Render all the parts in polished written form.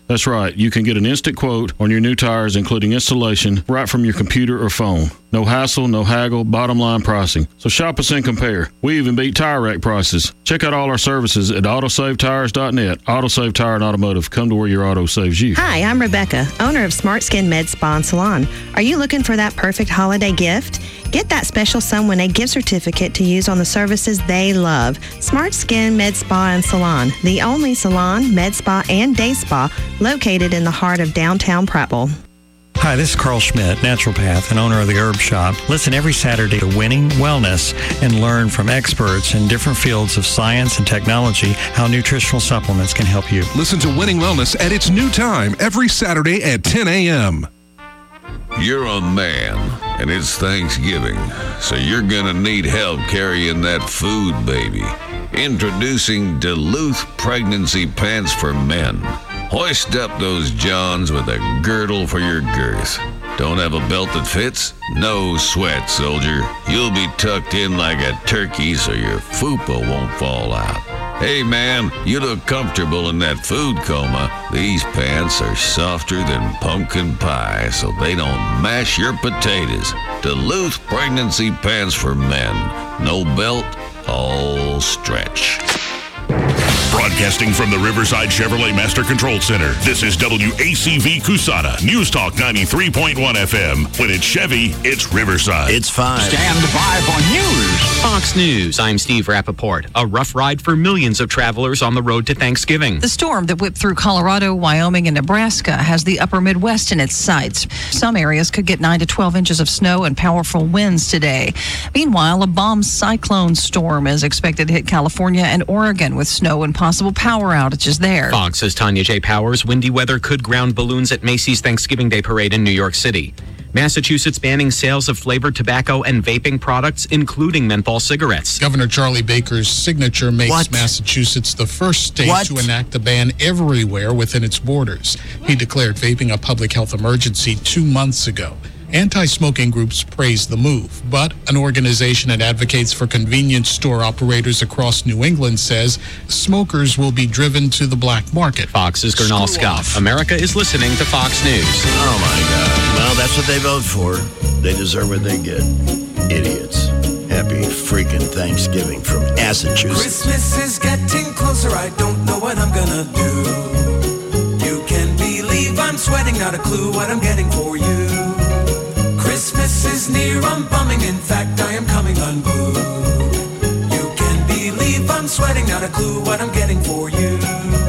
That's right. You can get an instant quote on your new tires, including installation, right from your computer or phone. No hassle, no haggle, bottom line pricing. So shop us and compare. We even beat tire rack prices. Check out all our services at autosavetires.net. AutoSave Tire and Automotive. Come to where your auto saves you. Hi, I'm Rebecca, owner of Smart Skin Med Spa and Salon. Are you looking for that perfect holiday gift? Get that special someone a gift certificate to use on the services they love. Smart Skin Med Spa and Salon, the only salon, med spa, and day spa located in the heart of downtown Prattville. Hi, this is Carl Schmidt, naturopath and owner of the Herb Shop. Listen every Saturday to Winning Wellness and learn from experts in different fields of science and technology how nutritional supplements can help you. Listen to Winning Wellness at its new time every Saturday at 10 a.m. You're a man, and it's Thanksgiving, so you're gonna need help carrying that food, baby. Introducing Duluth Pregnancy Pants for Men. Hoist up those johns with a girdle for your girth. Don't have a belt that fits? No sweat, soldier. You'll be tucked in like a turkey so your fupa won't fall out. Hey, man, you look comfortable in that food coma. These pants are softer than pumpkin pie so they don't mash your potatoes. Duluth Pregnancy Pants for Men. No belt, all stretch. Broadcasting from the Riverside Chevrolet Master Control Center, this is WACV Cusana, News Talk 93.1 FM. When it's Chevy, it's Riverside. It's 5. Stand by for news. Fox News, I'm Steve Rappaport. A rough ride for millions of travelers on the road to Thanksgiving. The storm that whipped through Colorado, Wyoming, and Nebraska has the upper Midwest in its sights. Some areas could get 9 to 12 inches of snow and powerful winds today. Meanwhile, a bomb cyclone storm is expected to hit California and Oregon with snow and possible power outages there. Fox's Tanya J. Powers, windy weather could ground balloons at Macy's Thanksgiving Day Parade in New York City. Massachusetts banning sales of flavored tobacco and vaping products, including menthol cigarettes. Governor Charlie Baker's signature makes Massachusetts the first state to enact a ban everywhere within its borders. He declared vaping a public health emergency 2 months ago. Anti-smoking groups praise the move, but an organization that advocates for convenience store operators across New England says smokers will be driven to the black market. Fox's Gernal Scott. America is listening to Fox News. Oh, my God. Well, that's what they vote for. They deserve what they get. Idiots. Happy freaking Thanksgiving from Massachusetts. Christmas is getting closer. I don't know what I'm gonna do. You can believe I'm sweating, not a clue what I'm getting for you. Christmas is near, I'm bumming, in fact I am coming unglued. You can believe I'm sweating, not a clue what I'm getting for you.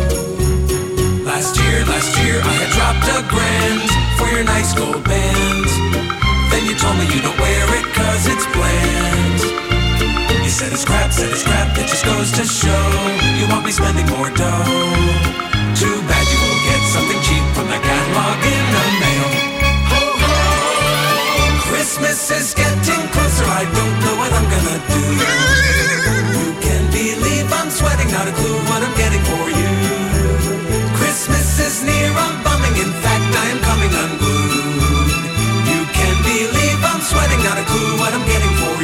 Last year I had dropped $1,000 for your nice gold band. Then you told me you don't wear it cause it's bland. You said it's crap, it just goes to show you want me spending more dough. Too bad you will get something cheap from the catalog in the mail. Christmas is getting closer, I don't know what I'm gonna do. You can believe I'm sweating, not a clue what I'm getting for you. Christmas is near, I'm bumming, in fact I am coming unglued. You can believe I'm sweating, not a clue what I'm getting for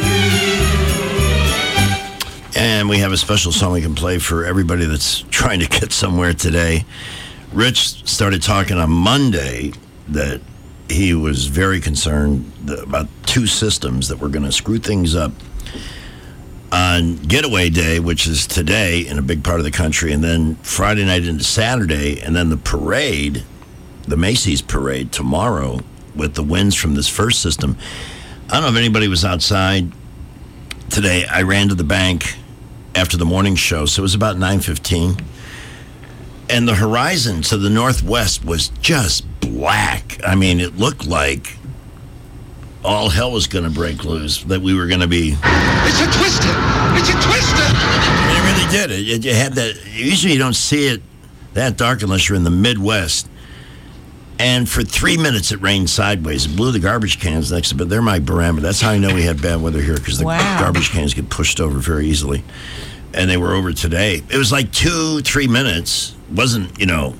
you. And we have a special song we can play for everybody that's trying to get somewhere today. Rich started talking on Monday that he was very concerned about 2 systems that were going to screw things up on Getaway Day, which is today in a big part of the country, and then Friday night into Saturday, and then the parade, the Macy's parade tomorrow with the winds from this first system. I don't know if anybody was outside today. I ran to the bank after the morning show, so it was about 9:15. And the horizon to the northwest was just black. I mean, it looked like all hell was going to break loose, that we were going to be... It's a twister! It's a twister! I mean, it really did. It had that... Usually you don't see it that dark unless you're in the Midwest. And for 3 minutes it rained sideways. It blew the garbage cans next to it, but they're my barometer. That's how I know we had bad weather here, because the garbage cans get pushed over very easily. And they were over today. It was like 2-3 minutes. Wasn't,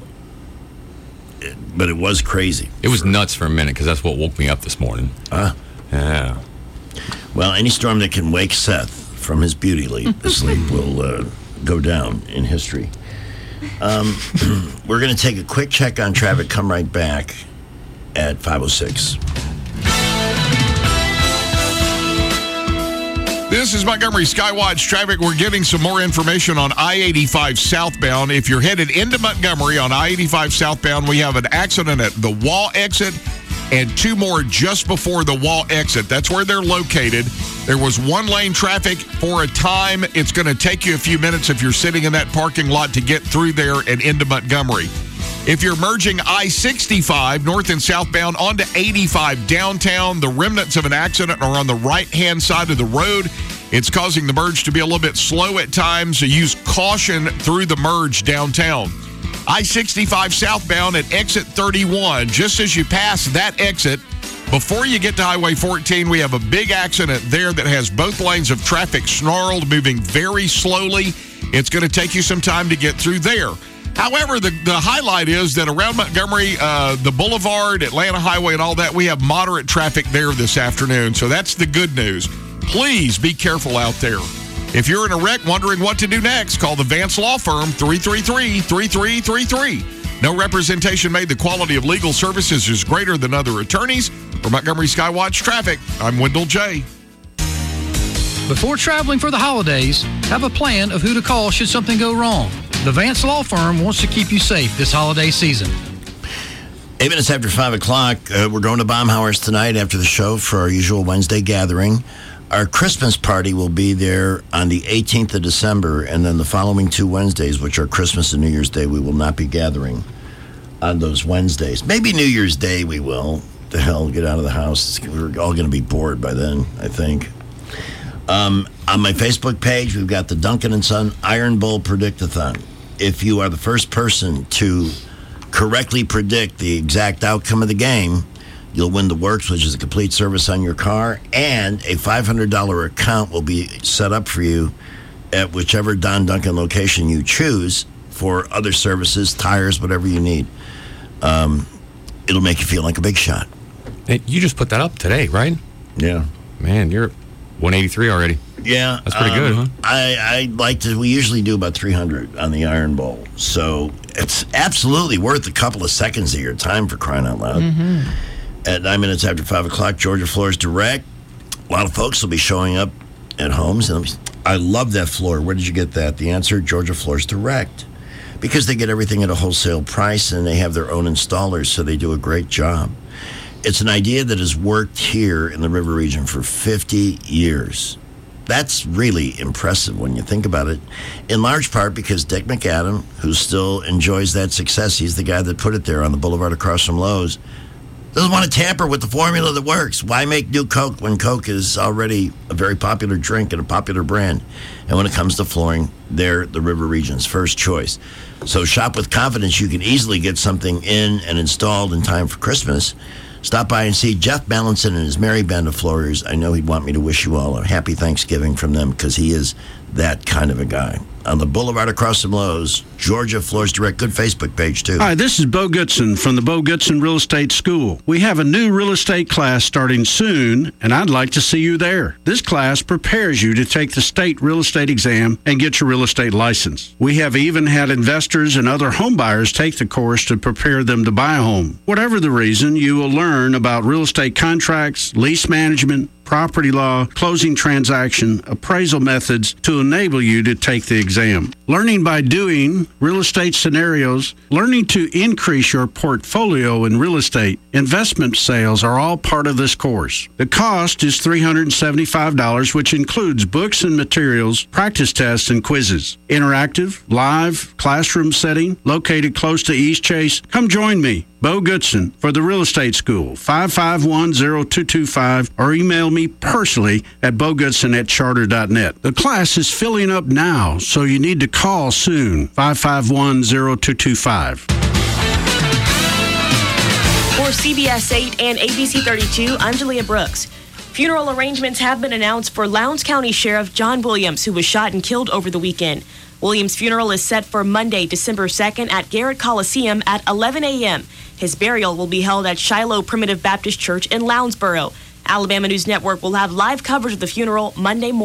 but it was crazy. It was nuts for a minute, because that's what woke me up this morning. Yeah. Well, any storm that can wake Seth from his beauty sleep will go down in history. We're going to take a quick check on traffic. Come right back at 5:06. This is Montgomery Skywatch traffic. We're getting some more information on I-85 southbound. If you're headed into Montgomery on I-85 southbound, we have an accident at the Wall exit and 2 more just before the Wall exit. That's where they're located. There was 1-lane traffic for a time. It's going to take you a few minutes if you're sitting in that parking lot to get through there and into Montgomery. If you're merging I-65 north and southbound onto 85 downtown, the remnants of an accident are on the right-hand side of the road. It's causing the merge to be a little bit slow at times, so use caution through the merge downtown. I-65 southbound at exit 31, just as you pass that exit, before you get to Highway 14, we have a big accident there that has both lanes of traffic snarled, moving very slowly. It's going to take you some time to get through there. However, the highlight is that around Montgomery, the Boulevard, Atlanta Highway, and all that, we have moderate traffic there this afternoon. So that's the good news. Please be careful out there. If you're in a wreck wondering what to do next, call the Vance Law Firm, 333-3333. No representation made. The quality of legal services is greater than other attorneys. For Montgomery Skywatch Traffic, I'm Wendell J. Before traveling for the holidays, have a plan of who to call should something go wrong. The Vance Law Firm wants to keep you safe this holiday season. 8 minutes after 5 o'clock, we're going to Baumhauer's tonight after the show for our usual Wednesday gathering. Our Christmas party will be there on the 18th of December, and then the following 2 Wednesdays, which are Christmas and New Year's Day, we will not be gathering on those Wednesdays. Maybe New Year's Day we will. The hell, get out of the house. We're all going to be bored by then, I think. On my Facebook page, we've got the Duncan & Son Iron Bowl Predict-a-thon. If you are the first person to correctly predict the exact outcome of the game, you'll win the Works, which is a complete service on your car, and a $500 account will be set up for you at whichever Don Duncan location you choose for other services, tires, whatever you need. It'll make you feel like a big shot. Hey, you just put that up today, right? Yeah. Man, you're 183 already. Yeah. That's pretty good, huh? I like to, we usually do about 300 on the Iron Bowl. So it's absolutely worth a couple of seconds of your time, for crying out loud. Mm-hmm. At 9 minutes after 5 o'clock, Georgia Floors Direct. A lot of folks will be showing up at homes. And I love that floor. Where did you get that? The answer, Georgia Floors Direct. Because they get everything at a wholesale price and they have their own installers, so they do a great job. It's an idea that has worked here in the River region for 50 years. That's really impressive when you think about it, in large part because Dick McAdam, who still enjoys that success, he's the guy that put it there on the boulevard across from Lowe's, doesn't want to tamper with the formula that works. Why make new Coke when Coke is already a very popular drink and a popular brand? And when it comes to flooring, they're the River region's first choice. So shop with confidence. You can easily get something in and installed in time for Christmas. Stop by and see Jeff Mallinson and his merry band of floorers. I know he'd want me to wish you all a happy Thanksgiving from them because he is that kind of a guy. On the boulevard across from Lowe's, Georgia Floors Direct. Good Facebook page, too. Hi, this is Bo Goodson from the Bo Goodson Real Estate School. We have a new real estate class starting soon, and I'd like to see you there. This class prepares you to take the state real estate exam and get your real estate license. We have even had investors and other home buyers take the course to prepare them to buy a home. Whatever the reason, you will learn about real estate contracts, lease management, property law, closing transaction, appraisal methods to enable you to take the exam. Learning by doing, real estate scenarios, learning to increase your portfolio in real estate, investment sales are all part of this course. The cost is $375, which includes books and materials, practice tests, and quizzes. Interactive, live, classroom setting, located close to East Chase. Come join me, Bo Goodson, for the Real Estate School, 551-0225, or email me personally at bogoodson@charter.net. The class is filling up now, so you need to call soon, 551-0225. For CBS 8 and ABC 32, I'm Julia Brooks. Funeral arrangements have been announced for Lowndes County Sheriff John Williams, who was shot and killed over the weekend. Williams' funeral is set for Monday, December 2nd at Garrett Coliseum at 11 a.m. His burial will be held at Shiloh Primitive Baptist Church in Lounsboro. Alabama News Network will have live coverage of the funeral Monday morning.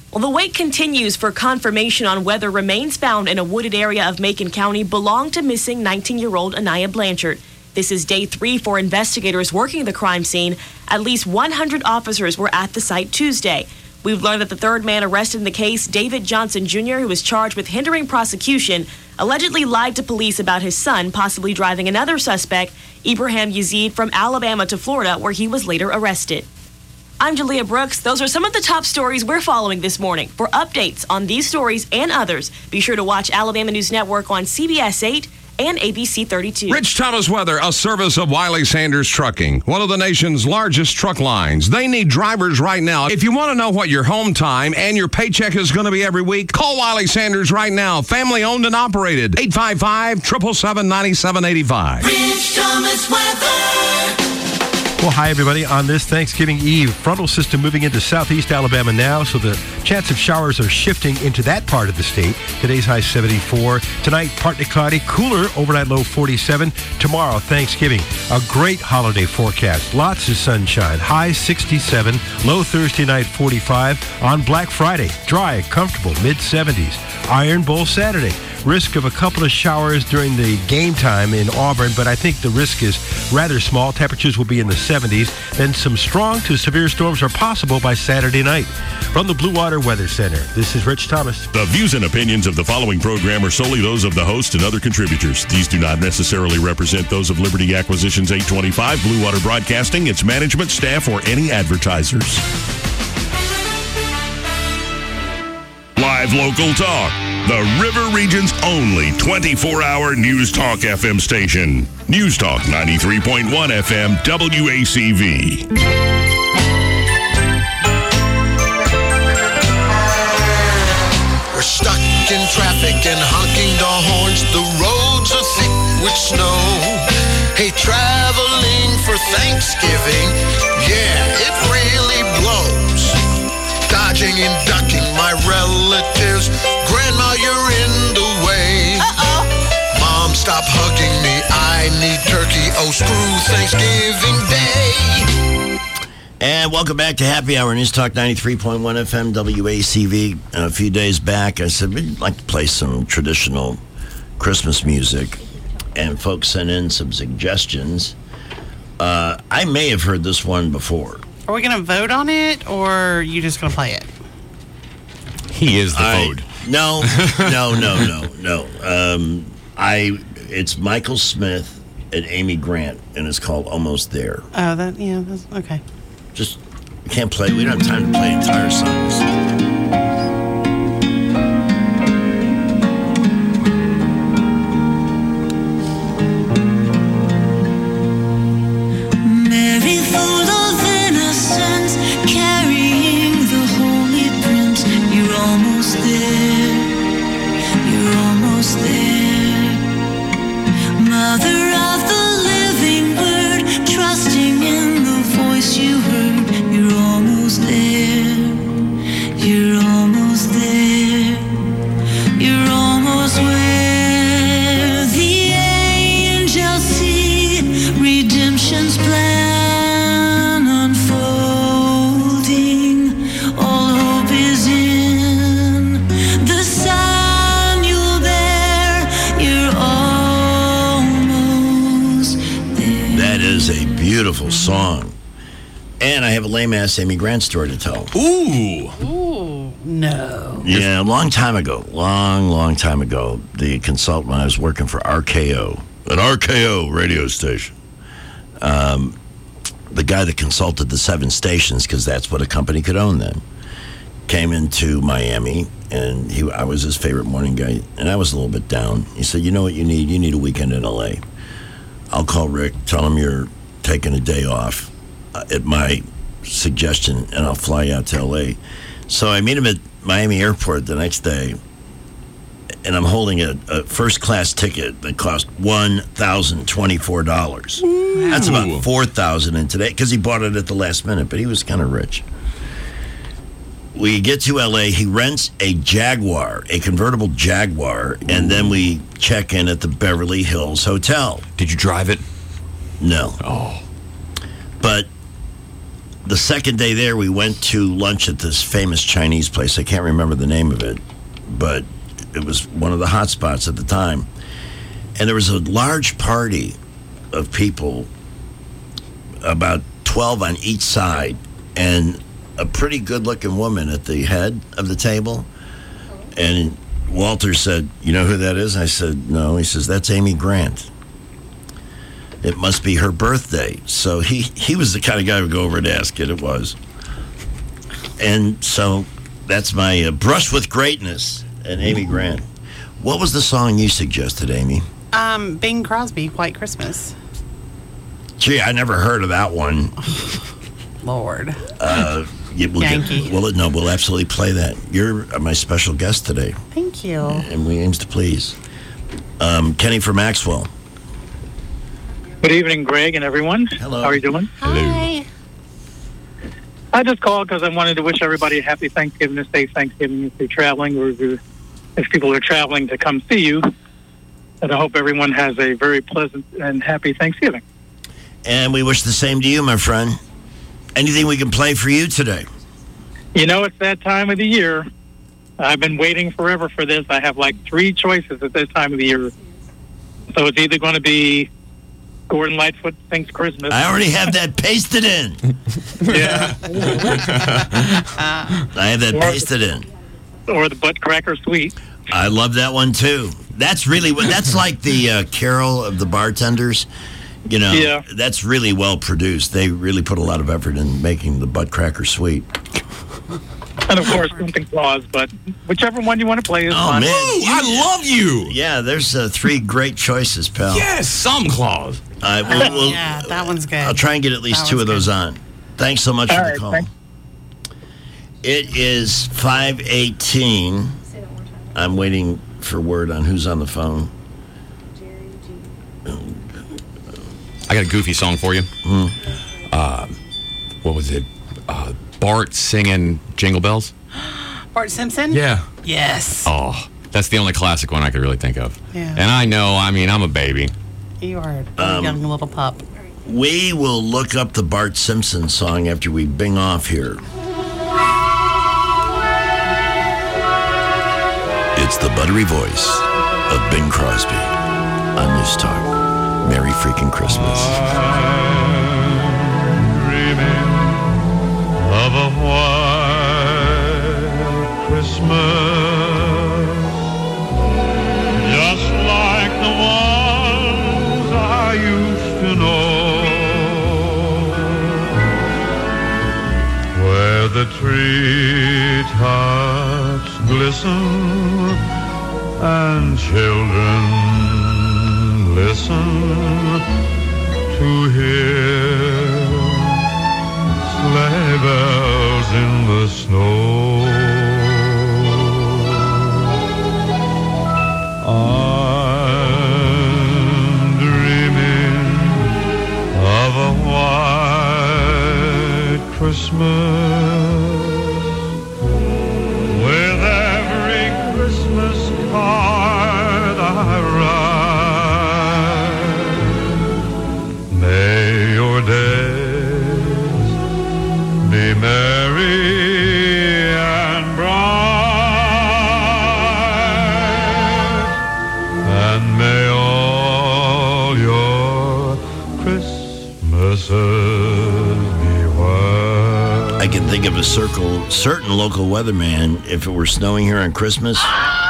Well, the wait continues for confirmation on whether remains found in a wooded area of Macon County belong to missing 19-year-old Anaya Blanchard. This is day 3 for investigators working the crime scene. At least 100 officers were at the site Tuesday. We've learned that the third man arrested in the case, David Johnson Jr., who was charged with hindering prosecution, allegedly lied to police about his son possibly driving another suspect, Ibrahim Yazid, from Alabama to Florida, where he was later arrested. I'm Julia Brooks. Those are some of the top stories we're following this morning. For updates on these stories and others, be sure to watch Alabama News Network on CBS 8 and ABC 32. Rich Thomas Weather, a service of Wiley Sanders Trucking, one of the nation's largest truck lines. They need drivers right now. If you want to know what your home time and your paycheck is going to be every week, call Wiley Sanders right now. Family owned and operated. 855-777-9785. Rich Thomas Weather. Well, hi, everybody. On this Thanksgiving Eve, frontal system moving into southeast Alabama now, so the chance of showers are shifting into that part of the state. Today's high 74. Tonight, partly cloudy, cooler, overnight low 47. Tomorrow, Thanksgiving, a great holiday forecast. Lots of sunshine, high 67, low Thursday night 45. On Black Friday, dry, comfortable, mid-70s. Iron Bowl Saturday. Risk of a couple of showers during the game time in Auburn, but I think the risk is rather small. Temperatures will be in the 70s. Then some strong to severe storms are possible by Saturday night. From the Blue Water Weather Center, this is Rich Thomas. The views and opinions of the following program are solely those of the host and other contributors. These do not necessarily represent those of Liberty Acquisitions 825, Blue Water Broadcasting, its management, staff, or any advertisers. Live local talk. The River Region's only 24-hour News Talk FM station. News Talk 93.1 FM WACV. We're stuck in traffic and honking the horns. The roads are thick with snow. Hey, traveling for Thanksgiving, yeah, it really blows. Dodging and ducking my relatives. Grandma, you're in the way. Uh-oh. Mom, stop hugging me. I need turkey. Oh, screw Thanksgiving Day. And welcome back to Happy Hour, News Talk 93.1 FM WACV. A few days back, I said we'd like to play some traditional Christmas music. And folks sent in some suggestions. I may have heard this one before. Are we going to vote on it, or are you just going to play it? He is the vote. No. It's Michael Smith and Amy Grant, and it's called Almost There. Oh, that's okay. Just, we can't play. We don't have time to play entire songs. Beautiful song. And I have a lame-ass Amy Grant story to tell. Ooh, no. Yeah, a long time ago, long time ago, the consultant, when I was working for RKO, an RKO radio station, the guy that consulted the 7 stations, because that's what a company could own then, came into Miami, and I was his favorite morning guy, and I was a little bit down. He said, you know what you need? You need a weekend in L.A. I'll call Rick, tell him you're taking a day off at my suggestion, and I'll fly you out to L.A. So I meet him at Miami Airport the next day, and I'm holding a first-class ticket that cost $1,024. Ooh. That's about $4,000 in today, because he bought it at the last minute, but he was kind of rich. We get to L.A., he rents a Jaguar, a convertible Jaguar, and then we check in at the Beverly Hills Hotel. Did you drive it? No. Oh. But the second day there, we went to lunch at this famous Chinese place. I can't remember the name of it, but it was one of the hot spots at the time. And there was a large party of people, about 12 on each side, and a pretty good-looking woman at the head of the table. And Walter said, "You know who that is?" I said, "No." He says, "That's Amy Grant. It must be her birthday." So he was the kind of guy who would go over and ask it. It was. And so that's my brush with greatness and Amy Grant. What was the song you suggested, Amy? Bing Crosby, White Christmas. Gee, I never heard of that one. Lord. Yankee. We'll absolutely play that. You're my special guest today. Thank you. And we aims to please. Kenny from Maxwell. Good evening, Greg and everyone. Hello. How are you doing? Hi. I just called because I wanted to wish everybody a happy Thanksgiving, a safe Thanksgiving if you're traveling or if people are traveling to come see you. And I hope everyone has a very pleasant and happy Thanksgiving. And we wish the same to you, my friend. Anything we can play for you today? You know, it's that time of the year. I've been waiting forever for this. I have like 3 choices at this time of the year. So it's either going to be Gordon Lightfoot Thinks Christmas. I already have that pasted in. Yeah. I have that pasted in. Or the Butt Cracker Suite. I love that one, too. That's really that's like the Carol of the Bartenders. You know, Yeah. That's really well produced. They really put a lot of effort in making the Butt Cracker Suite. And, of course, Santa Claus. But whichever one you want to play is fun. Man. I love you. Yeah, there's 3 great choices, pal. Yes, Santa Claus. Yeah, that one's good. I'll try and get at least 2 of those on. Thanks so much for the call. Thanks. It is 5:18. I'm waiting for word on who's on the phone. I got a goofy song for you. What was it? Bart singing Jingle Bells? Bart Simpson? Yeah. Yes. Oh, that's the only classic one I could really think of. Yeah. And I'm a baby. You are a young little pup. We will look up the Bart Simpson song after we bing off here. It's the buttery voice of Bing Crosby on News Talk. Merry freaking Christmas. Dreaming of a white Christmas, just like the ones I used to know, where the treetops glisten and children listen to hear sleigh bells in the snow. I'm dreaming of a white Christmas, with every Christmas card I write. May your days be merry and bright, and may all your Christmases be white. I can think of a certain local weatherman if it were snowing here on Christmas.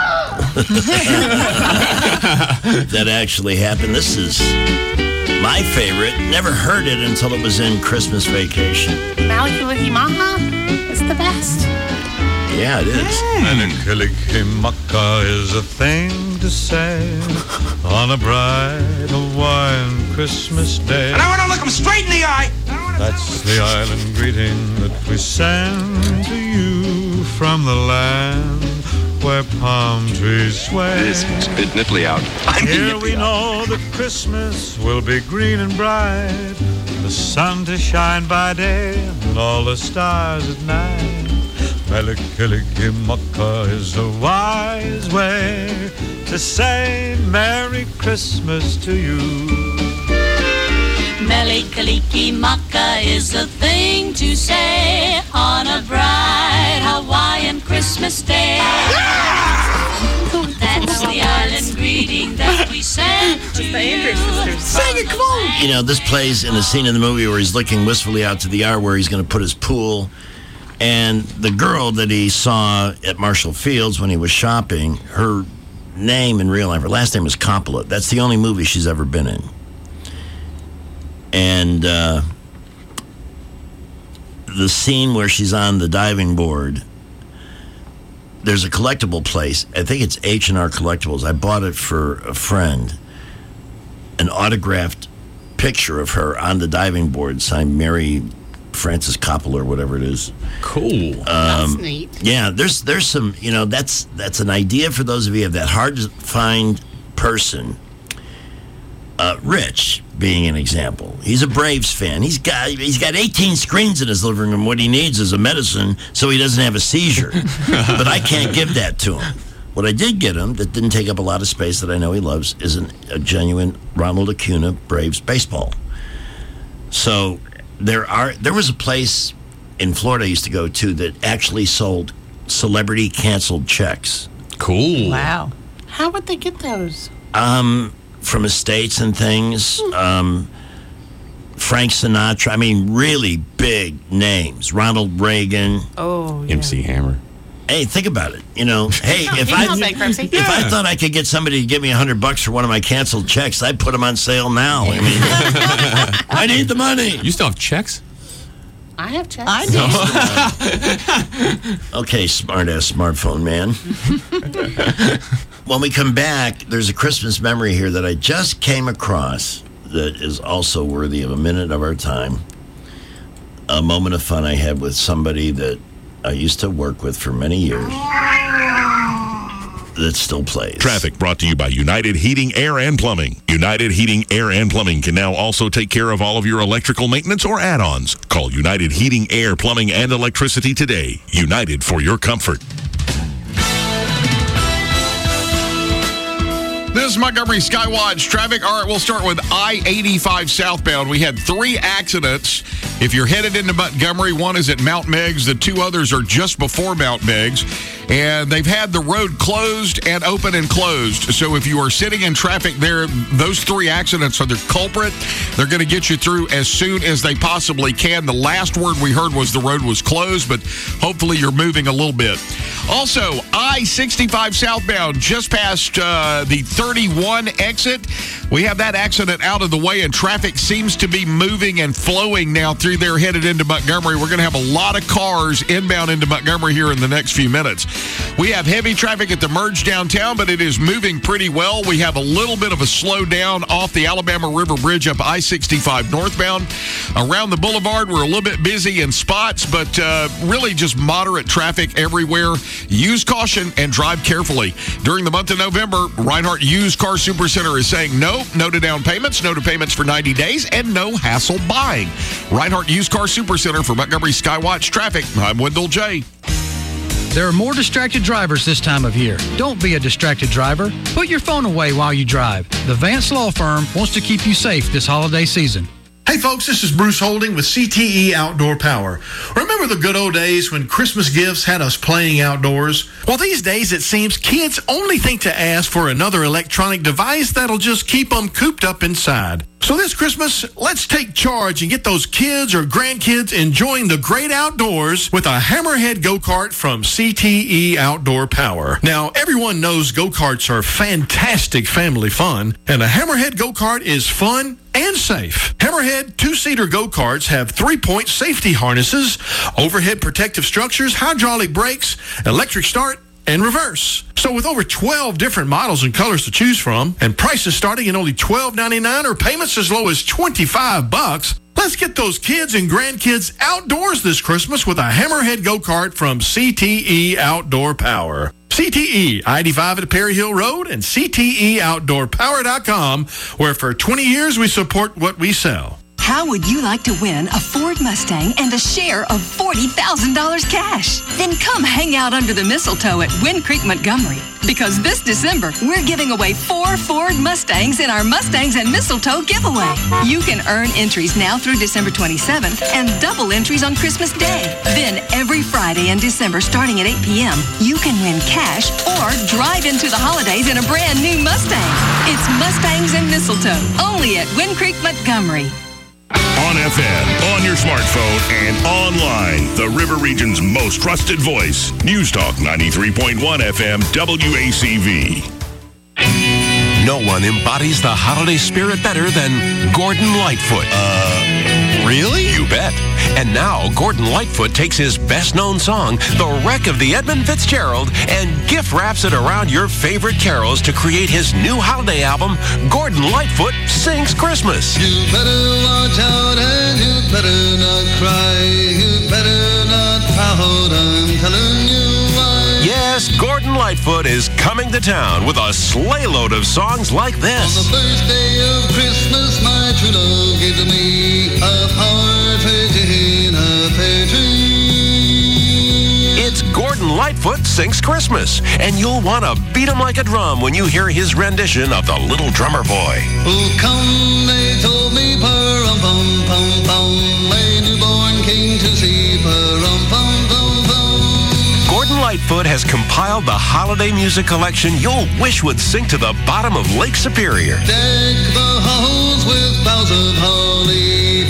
That actually happened. This is my favorite. Never heard it until it was in Christmas Vacation. Malikulikimaha is the best. Yeah, it is. Malikulikimaka is a thing to say on a bright Hawaiian Christmas day. And I want to look him straight in the eye. That's the island greeting that we send to you from the land where palm trees sway. It's a bit nipply out. Here we know that Christmas will be green and bright, the sun to shine by day and all the stars at night. Melikilikimaka is a wise way to say Merry Christmas to you. Melikaliki Imaka is the thing to say on a bright Hawaiian Christmas day. That's the island greeting that we send to you. Sing it, come on! You know, this plays in a scene in the movie where he's looking wistfully out to the yard where he's going to put his pool. And the girl that he saw at Marshall Fields when he was shopping, her name in real life, her last name was Coppola. That's the only movie she's ever been in. And the scene where she's on the diving board, there's a collectible place. I think it's H&R Collectibles. I bought it for a friend. An autographed picture of her on the diving board, signed Mary Frances Coppola or whatever it is. Cool. That's neat. Yeah, there's some, you know, that's an idea for those of you who have that hard to find person. Rich being an example. He's a Braves fan. He's got 18 screens in his living room. What he needs is a medicine so he doesn't have a seizure. But I can't give that to him. What I did get him that didn't take up a lot of space that I know he loves is a genuine Ronald Acuna Braves baseball. So there was a place in Florida I used to go to that actually sold celebrity canceled checks. Cool. Wow. How would they get those? From estates and things. Frank Sinatra. I mean, really big names. Ronald Reagan. Oh, yeah. MC Hammer. Hey, think about it. You know, hey, if I thought I could get somebody to give me $100 for one of my canceled checks, I'd put them on sale now. I mean, I need the money. You still have checks? I have checks. I do. Okay, smart-ass smartphone man. When we come back, there's a Christmas memory here that I just came across that is also worthy of a minute of our time. A moment of fun I had with somebody that I used to work with for many years that still plays. Traffic brought to you by United Heating, Air, and Plumbing. United Heating, Air, and Plumbing can now also take care of all of your electrical maintenance or add-ons. Call United Heating, Air, Plumbing, and Electricity today. United for your comfort. This is Montgomery Skywatch traffic. All right, we'll start with I-85 southbound. We had 3 accidents. If you're headed into Montgomery, one is at Mount Meigs. The 2 others are just before Mount Meigs. And they've had the road closed and open and closed. So if you are sitting in traffic there, those 3 accidents are the culprit. They're going to get you through as soon as they possibly can. The last word we heard was the road was closed, but hopefully you're moving a little bit. Also, I-65 southbound, just past the 31 exit. We have that accident out of the way, and traffic seems to be moving and flowing now through there headed into Montgomery. We're going to have a lot of cars inbound into Montgomery here in the next few minutes. We have heavy traffic at the merge downtown, but it is moving pretty well. We have a little bit of a slowdown off the Alabama River Bridge up I-65 northbound. Around the boulevard, we're a little bit busy in spots, but really just moderate traffic everywhere. Use caution and drive carefully. During the month of November, Reinhardt Used Car Supercenter is saying no to down payments, no to payments for 90 days, and no hassle buying. Reinhardt Used Car Supercenter for Montgomery Skywatch Traffic. I'm Wendell J. There are more distracted drivers this time of year. Don't be a distracted driver. Put your phone away while you drive. The Vance Law Firm wants to keep you safe this holiday season. Hey folks, this is Bruce Holding with CTE Outdoor Power. Remember the good old days when Christmas gifts had us playing outdoors? Well, these days it seems kids only think to ask for another electronic device that'll just keep them cooped up inside. So this Christmas, let's take charge and get those kids or grandkids enjoying the great outdoors with a Hammerhead go-kart from CTE Outdoor Power. Now, everyone knows go-karts are fantastic family fun, and a Hammerhead go-kart is fun and safe. Hammerhead 2-seater go-karts have 3-point safety harnesses, overhead protective structures, hydraulic brakes, electric start, and reverse. So with over 12 different models and colors to choose from, and prices starting at only $12.99 or payments as low as $25, let's get those kids and grandkids outdoors this Christmas with a Hammerhead go-kart from CTE Outdoor Power. CTE, I-85 at Perry Hill Road, and CTEOutdoorPower.com, where for 20 years we support what we sell. How would you like to win a Ford Mustang and a share of $40,000 cash? Then come hang out under the mistletoe at Wind Creek, Montgomery. Because this December, we're giving away 4 Ford Mustangs in our Mustangs and Mistletoe giveaway. You can earn entries now through December 27th and double entries on Christmas Day. Then every Friday in December, starting at 8 p.m., you can win cash or drive into the holidays in a brand new Mustang. It's Mustangs and Mistletoe, only at Wind Creek, Montgomery. On FM, on your smartphone, and online. The River Region's most trusted voice. News Talk 93.1 FM WACV. No one embodies the holiday spirit better than Gordon Lightfoot. Really? You bet. And now, Gordon Lightfoot takes his best-known song, The Wreck of the Edmund Fitzgerald, and gift wraps it around your favorite carols to create his new holiday album, Gordon Lightfoot Sings Christmas. You better watch out and you better not cry. You better not pout, I'm telling you why. Yes, Gordon Lightfoot is coming to town with a sleigh load of songs like this. On the first day of Christmas, my true love gave to me a partridge in a pear tree. It's Gordon Lightfoot Sings Christmas, and you'll want to beat him like a drum when you hear his rendition of The Little Drummer Boy. Oh, come, they told me, pum-pum-pum-pum, a newborn king to see, pum-pum-pum-pum. Gordon Lightfoot has compiled the holiday music collection you'll wish would sink to the bottom of Lake Superior. Deck the halls with boughs of holly,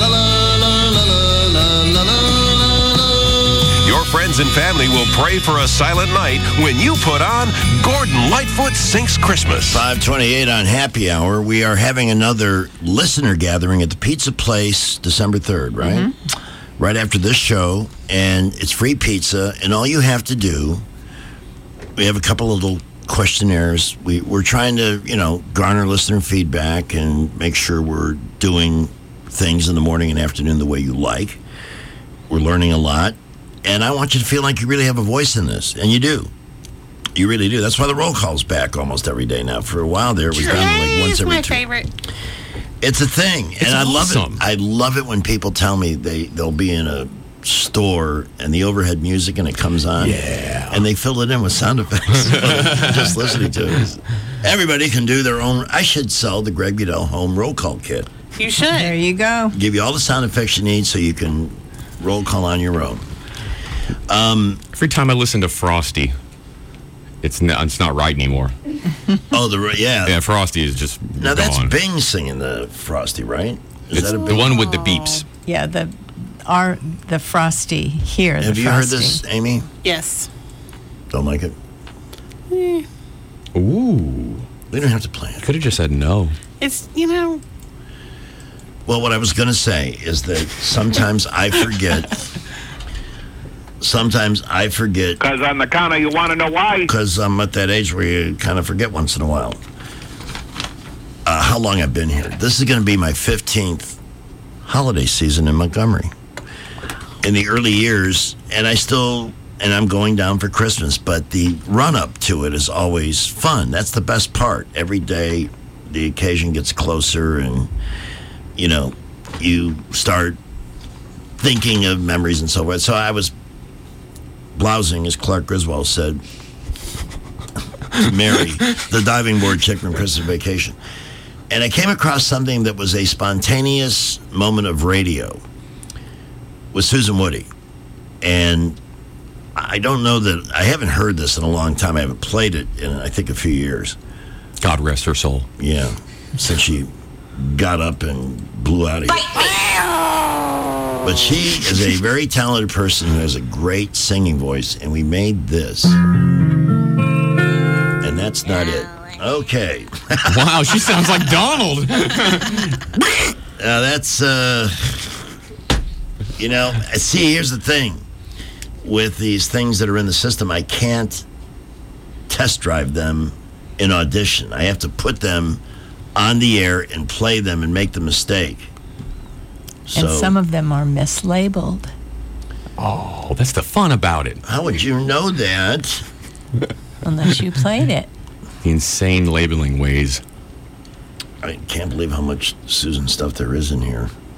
pa-la-la-la-la-la-la-la-la. Your friends and family will pray for a silent night when you put on Gordon Lightfoot Sings Christmas. 5:28 on Happy Hour. We are having another listener gathering at the Pizza Place December 3rd, right? Mm-hmm. Right after this show, and it's free pizza, and all you have to do, we have a couple of little questionnaires. We're trying to, garner listener feedback and make sure we're doing things in the morning and afternoon the way you like. We're learning a lot, and I want you to feel like you really have a voice in this, and you do. You really do. That's why the roll call's back almost every day now. For a while there, it was down to like once every 2. It's my favorite. It's a thing, and I love it. I love it when people tell me they'll be in a store and the overhead music and it comes on, and they fill it in with sound effects. Just listening to it. Everybody can do their own. I should sell the Greg Goodell home roll call kit. You should. There you go. Give you all the sound effects you need so you can roll call on your own. Every time I listen to Frosty, it's not right anymore. Oh, yeah, Frosty is just now. gone. That's Bing singing the Frosty, right? Is that the one with the beeps? Yeah, the Frosty here. Have you heard this, Amy? Yes. Don't like it? Ooh. We don't have to play it. Could have just said no. It's, Well, what I was going to say is that sometimes I forget. Because on the counter, you want to know why? Because I'm at that age where you kind of forget once in a while. How long I've been here. This is going to be my 15th holiday season in Montgomery. In the early years, and I'm going down for Christmas, but the run-up to it is always fun. That's the best part. Every day, the occasion gets closer, and, you start thinking of memories and so forth. So I was blousing, as Clark Griswold said, to Mary, the diving board chick from Christmas Vacation. And I came across something that was a spontaneous moment of radio with Susan Woody. And I don't know that, I haven't heard this in a long time. I haven't played it in, I think, a few years. God rest her soul. Yeah, since she got up and blew out of here. But she is a very talented person who has a great singing voice, and we made this. And that's not it. Okay. Wow, she sounds like Donald. That's, see, here's the thing. With these things that are in the system, I can't test drive them in audition. I have to put them on the air and play them and make the mistake. And some of them are mislabeled. Oh, that's the fun about it. How would you know that? Unless you played it. The insane labeling ways. I can't believe how much Susan stuff there is in here.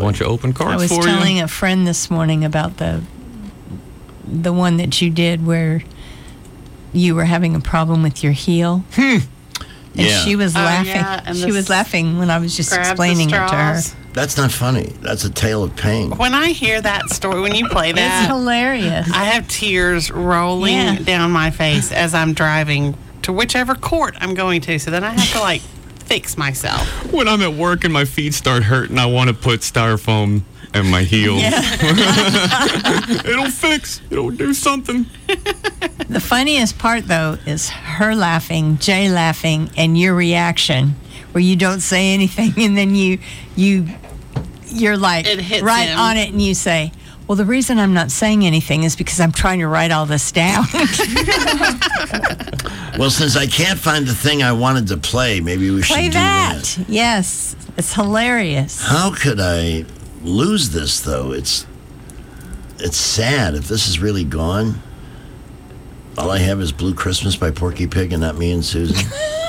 bunch of open cards I was for telling you. a friend this morning about the one that you did where you were having a problem with your heel. And she was laughing. yeah, and She was laughing when I was just explaining it to her. That's not funny. That's a tale of pain. When I hear that story, when you play that, It's hilarious. I have tears rolling down my face as I'm driving to whichever court I'm going to. So then I have to fix myself. When I'm at work and my feet start hurting, I want to put styrofoam in my heels. It'll fix. It'll do something. The funniest part, though, is her laughing, Jay laughing, and your reaction, where you don't say anything, and then you're like It hits right him. on it, and you say, "Well, the reason I'm not saying anything is because I'm trying to write all this down." Well, since I can't find the thing I wanted to play, maybe we should Play do that. Yes, it's hilarious. How could I lose this, though? It's sad if this is really gone. All I have is Blue Christmas by Porky Pig and not me and Susan.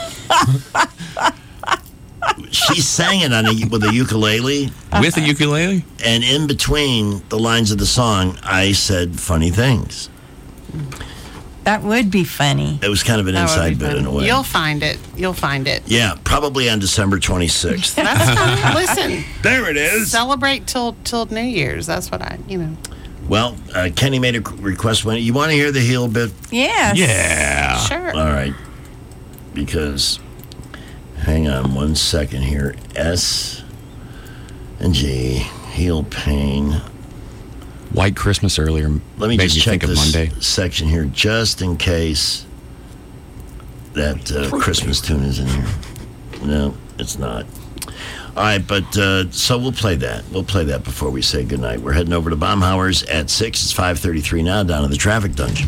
She sang it with a ukulele. With a ukulele? And in between the lines of the song, I said funny things. That would be funny. It was kind of an inside bit in a way. You'll find it. You'll find it. Yeah, probably on December 26th. That's fine. Listen. There it is. Celebrate till New Year's. That's what Well, Kenny made a request. You want to hear the heel bit? Yes. Yeah. Sure. All right. Because, hang on 1 second here. S and G, heel pain. White Christmas earlier. Let me made just me check think of this Monday. section here, just in case that Christmas tune is in here. No, it's not. All right, but so we'll play that. We'll play that before we say goodnight. We're heading over to Baumhauer's at 6. It's 5:33 now, down in the traffic dungeon.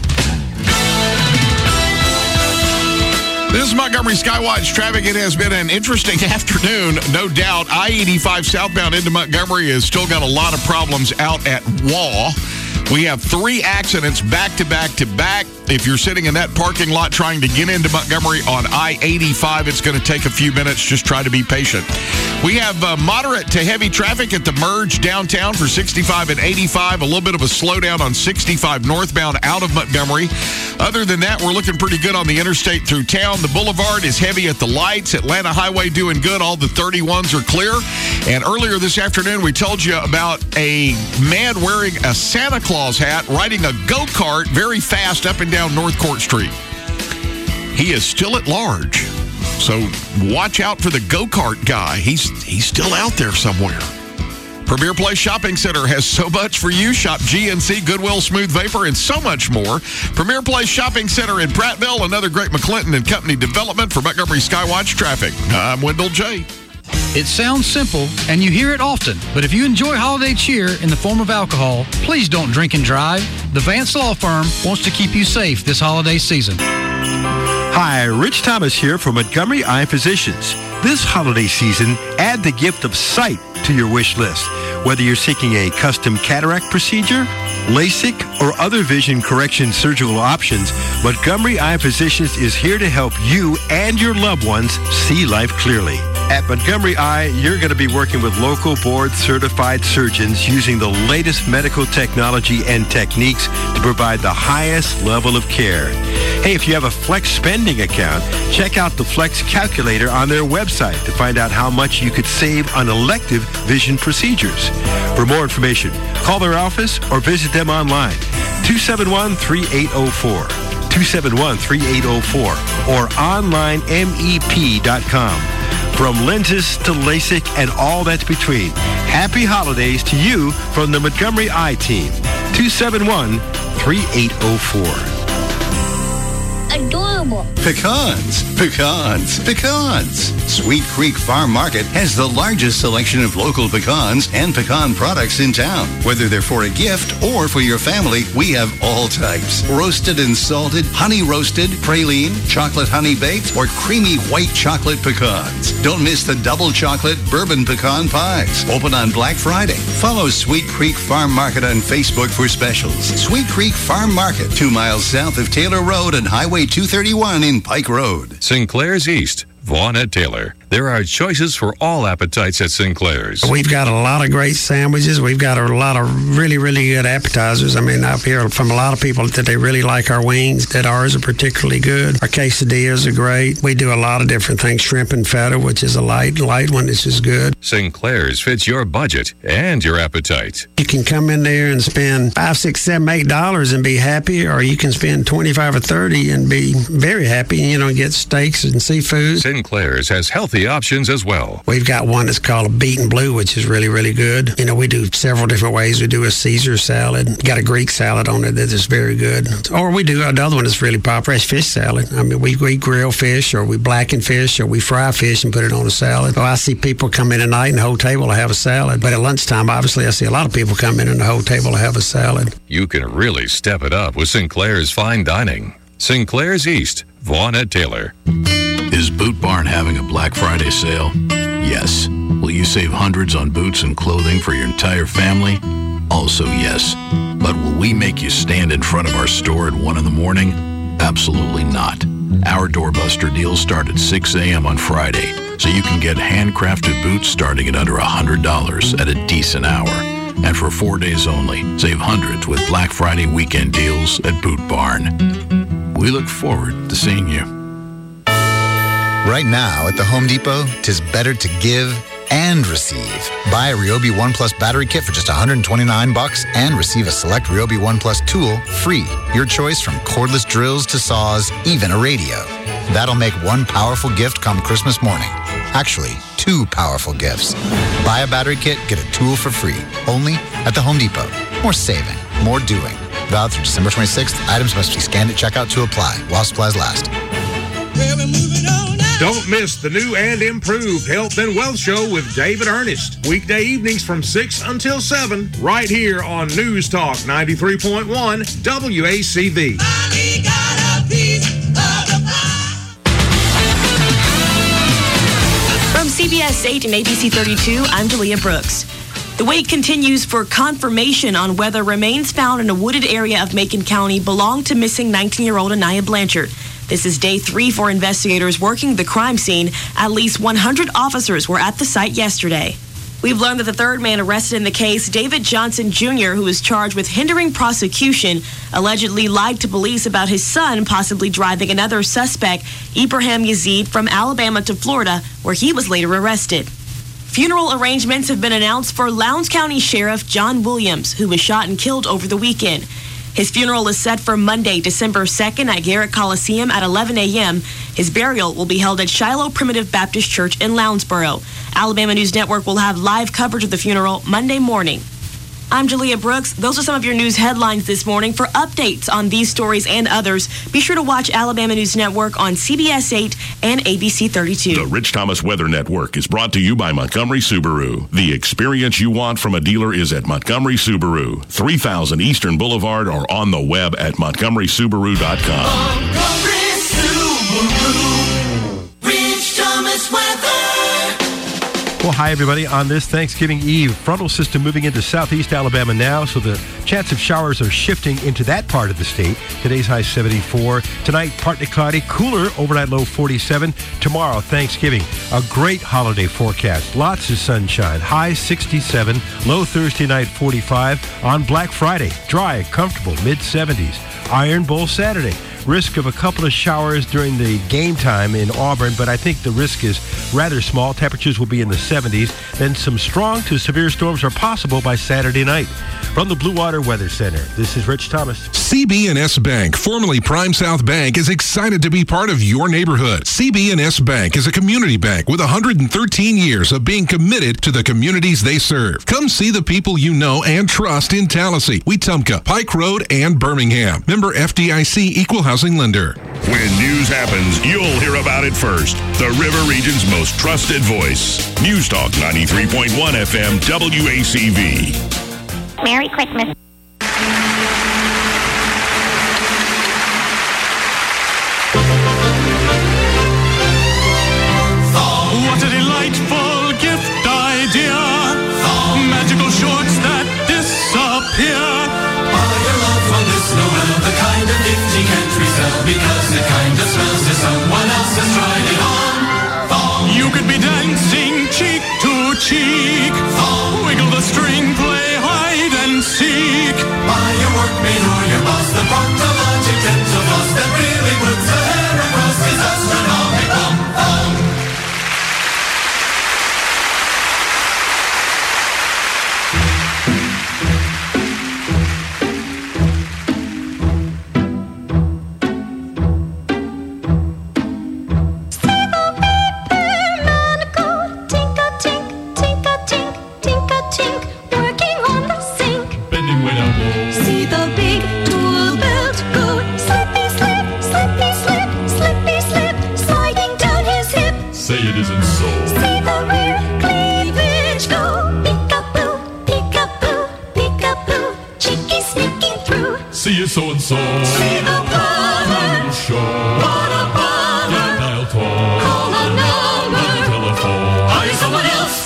This is Montgomery Skywatch traffic. It has been an interesting afternoon, no doubt. I-85 southbound into Montgomery has still got a lot of problems out at Waugh. We have 3 accidents back to back to back. If you're sitting in that parking lot trying to get into Montgomery on I-85, it's going to take a few minutes. Just try to be patient. We have moderate to heavy traffic at the merge downtown for 65 and 85. A little bit of a slowdown on 65 northbound out of Montgomery. Other than that, we're looking pretty good on the interstate through town. The boulevard is heavy at the lights. Atlanta Highway doing good. All the 31s are clear. And earlier this afternoon, we told you about a man wearing a Santa Claus hat riding a go-kart very fast up and down North Court Street. He is still at large. So watch out for the go-kart guy. He's still out there somewhere. Premier Place Shopping Center has so much for you. Shop GNC, Goodwill, Smooth Vapor, and so much more. Premier Place Shopping Center in Prattville, another great McClinton and Company development for Montgomery Skywatch Traffic. I'm Wendell J. It sounds simple, and you hear it often, but if you enjoy holiday cheer in the form of alcohol, please don't drink and drive. The Vance Law Firm wants to keep you safe this holiday season. Hi, Rich Thomas here from Montgomery Eye Physicians. This holiday season, add the gift of sight to your wish list. Whether you're seeking a custom cataract procedure, LASIK, or other vision correction surgical options, Montgomery Eye Physicians is here to help you and your loved ones see life clearly. At Montgomery Eye, you're going to be working with local board-certified surgeons using the latest medical technology and techniques to provide the highest level of care. Hey, if you have a Flex spending account, check out the Flex calculator on their website to find out how much you could save on elective vision procedures. For more information, call their office or visit them online. 271-3804. 271-3804 or onlinemep.com. From lenses to LASIK and all that's between. Happy holidays to you from the Montgomery Eye Team. 271-3804. Adorable. Pecans, pecans, pecans. Sweet Creek Farm Market has the largest selection of local pecans and pecan products in town. Whether they're for a gift or for your family, we have all types. Roasted and salted, honey roasted, praline, chocolate honey baked, or creamy white chocolate pecans. Don't miss the double chocolate bourbon pecan pies. Open on Black Friday. Follow Sweet Creek Farm Market on Facebook for specials. Sweet Creek Farm Market, 2 miles south of Taylor Road and Highway 231 in Pike Road. Sinclair's East, Vaughn at Taylor. There are choices for all appetites at Sinclair's. We've got a lot of great sandwiches. We've got a lot of really, really good appetizers. I mean, I've heard from a lot of people that they really like our wings, that ours are particularly good. Our quesadillas are great. We do a lot of different things. Shrimp and feta, which is a light one, which is good. Sinclair's fits your budget and your appetite. You can come in there and spend $5, $6, $7, $8 and be happy, or you can spend $25 or $30 and be very happy, get steaks and seafood. Sinclair's has healthy options as well. We've got one that's called a beaten blue, which is really, really good. We do several different ways. We do a Caesar salad. Got a Greek salad on it that is very good. Or we do another one that's really popular, fish salad. I mean, we grill fish, or we blacken fish, or we fry fish and put it on a salad. I see people come in at night and the whole table will have a salad. But at lunchtime, obviously, I see a lot of people come in and the whole table will have a salad. You can really step it up with Sinclair's Fine Dining. Sinclair's East, Vaughn at Taylor. Is Boot Barn having a Black Friday sale? Yes. Will you save hundreds on boots and clothing for your entire family? Also yes. But will we make you stand in front of our store at 1 in the morning? Absolutely not. Our doorbuster deals start at 6 a.m. on Friday, so you can get handcrafted boots starting at under $100 at a decent hour. And for 4 days only, save hundreds with Black Friday weekend deals at Boot Barn. We look forward to seeing you. Right now at the Home Depot, 'tis better to give and receive. Buy a Ryobi One Plus battery kit for just $129 and receive a select Ryobi One Plus tool free. Your choice from cordless drills to saws, even a radio. That'll make one powerful gift come Christmas morning. Actually, 2 powerful gifts. Buy a battery kit, get a tool for free. Only at the Home Depot. More saving, more doing. Valid through December 26th. Items must be scanned at checkout to apply while supplies last. Don't miss the new and improved Health and Wealth Show with David Ernest. Weekday evenings from 6 until 7, right here on News Talk 93.1 WACV. From CBS 8 and ABC 32, I'm Julia Brooks. The wait continues for confirmation on whether remains found in a wooded area of Macon County belong to missing 19-year-old Anaya Blanchard. This is day 3 for investigators working the crime scene. At least 100 officers were at the site yesterday. We've learned that the third man arrested in the case, David Johnson Jr., who is charged with hindering prosecution, allegedly lied to police about his son possibly driving another suspect, Ibrahim Yazid, from Alabama to Florida, where he was later arrested. Funeral arrangements have been announced for Lowndes County Sheriff John Williams, who was shot and killed over the weekend. His funeral is set for Monday, December 2nd at Garrett Coliseum at 11 a.m. His burial will be held at Shiloh Primitive Baptist Church in Lounsboro. Alabama News Network will have live coverage of the funeral Monday morning. I'm Julia Brooks. Those are some of your news headlines this morning. For updates on these stories and others, be sure to watch Alabama News Network on CBS 8 and ABC 32. The Rich Thomas Weather Network is brought to you by Montgomery Subaru. The experience you want from a dealer is at Montgomery Subaru, 3000 Eastern Boulevard, or on the web at montgomerysubaru.com. Montgomery Subaru, Rich Thomas Weather. Well, hi, everybody. On this Thanksgiving Eve, frontal system moving into southeast Alabama now, so the chance of showers are shifting into that part of the state. Today's high 74. Tonight, partly cloudy, cooler, overnight low 47. Tomorrow, Thanksgiving, a great holiday forecast. Lots of sunshine, high 67, low Thursday night 45. On Black Friday, dry, comfortable, mid-70s. Iron Bowl Saturday. Risk of a couple of showers during the game time in Auburn, but I think the risk is rather small. Temperatures will be in the 70s. Then some strong to severe storms are possible by Saturday night. From the Blue Water Weather Center, this is Rich Thomas. CB&S Bank, formerly Prime South Bank, is excited to be part of your neighborhood. CB&S Bank is a community bank with 113 years of being committed to the communities they serve. Come see the people you know and trust in Tallahassee, Wetumpka, Pike Road, and Birmingham. Member FDIC Equal Housing Lender. When news happens, you'll hear about it first. The River Region's most trusted voice. News Talk 93.1 FM WACV. Merry Christmas. What a delightful gift idea. Magical shorts that disappear. Buy your love on this Noel, the kind of gift you can't resell, because it kind of smells to someone else has tried it on. You could be so-and-so. See the button. Show. What a button. Get dial tone. Call the number. On the telephone. Are you someone else?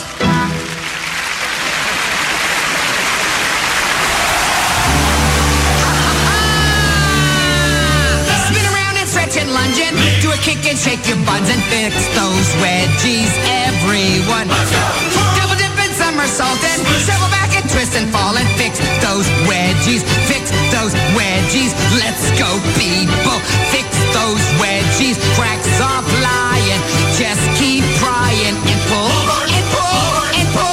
Spin around and stretch and lunge and do a kick and shake your buns and fix those wedgies, everyone. Let's go. Double dip and somersault and shovel back and twist and fall and fix those wedgies. Fix those wedgies. Let's go, people. Fix those wedgies. Cracks are flying. Just keep prying and pull and pull and pull.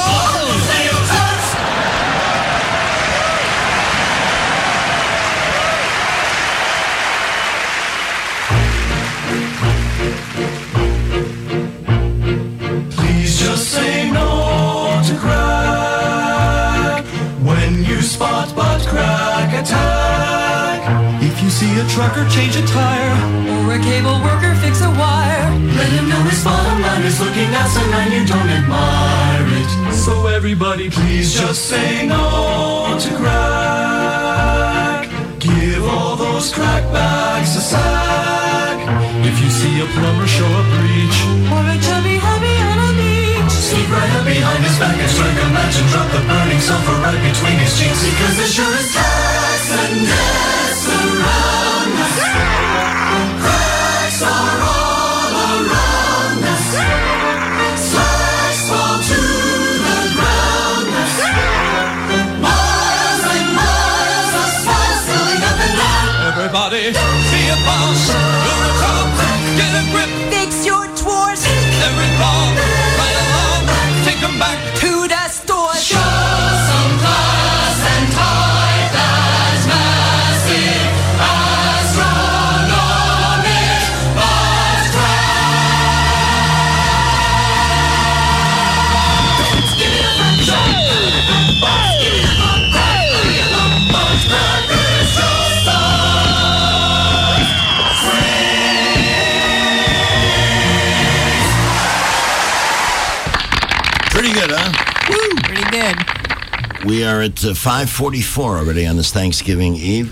Please just say no to crack when you spot butt crack attack. If you see a trucker change a tire or a cable worker fix a wire, let him know his bottom line is looking asinine. You don't admire it. So everybody, please just say no to crack. Give all those crackbacks a sack. If you see a plumber show a breach or a chubby hubby on a beach, sneak right up behind his back and strike a match and drop the burning sulfur right between his cheeks, because there sure is tax and deaths around us. Cracks are all around us. Slacks fall to the ground. Miles and miles of spice filling up and down. Everybody, be a boss. You're a cop. Get a grip. Fix your tours. Every ball. Right along. Take them back to the store. Show some class and tie that massive astronomic butt crack. Give it a front shot. Give it a butt crack. Give it a butt crack. It's your style. Pretty good, huh? Woo! Pretty good. We are at 5:44 already on this Thanksgiving Eve.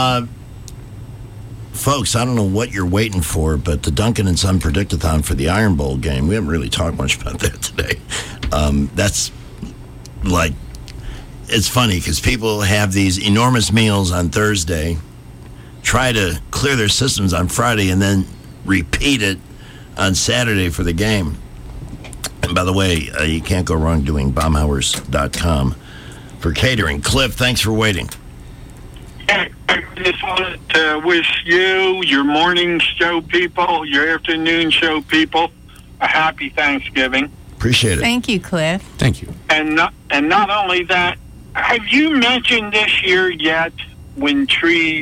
Folks, I don't know what you're waiting for, but the Duncan and Son Predictathon for the Iron Bowl game, we haven't really talked much about that today. That's like, it's funny because people have these enormous meals on Thursday, try to clear their systems on Friday, and then repeat it on Saturday for the game. And by the way, you can't go wrong doing Baumhauers.com for catering. Cliff, thanks for waiting. I just wanted to wish you, your morning show people, your afternoon show people, a happy Thanksgiving. Appreciate it. Thank you, Cliff. Thank you. And not only that, have you mentioned this year yet when Tree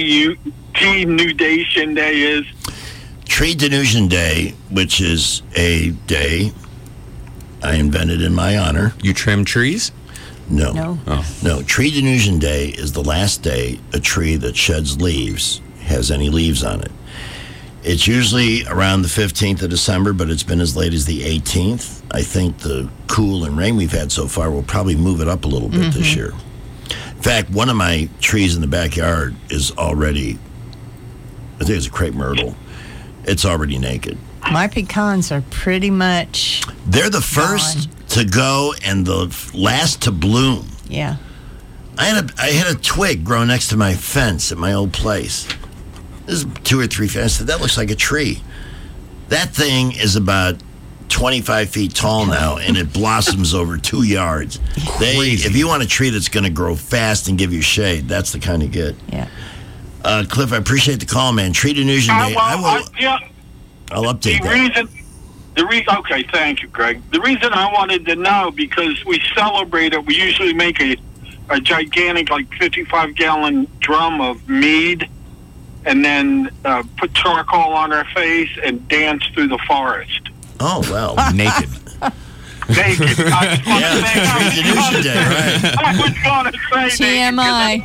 Denudation Day is? Tree Denudation Day, which is a day I invented in my honor. You trim trees? No. Oh. No. Tree Denudation Day is the last day a tree that sheds leaves has any leaves on it. It's usually around the 15th of December, but it's been as late as the 18th. I think the cool and rain we've had so far will probably move it up a little bit this year. In fact, one of my trees in the backyard is already, I think it's a crepe myrtle. It's already naked. My pecans are pretty much They're the first to go and the last to bloom. Yeah. I had a twig grow next to my fence at my old place. This is 2 or 3 feet. I said, that looks like a tree. That thing is about 25 feet tall now, and it blossoms over 2 yards. If you want a tree that's going to grow fast and give you shade, that's the kind you get. Yeah. Cliff, I appreciate the call, man. Tree Denudation Day. I'll update that. Okay, thank you, Greg. The reason I wanted to know, because we celebrate it, we usually make a gigantic, like 55-gallon drum of mead, and then put charcoal on our face and dance through the forest. Oh, well. Naked. Naked. Yeah, Tree Denudation Day, right. I was going to say TMI.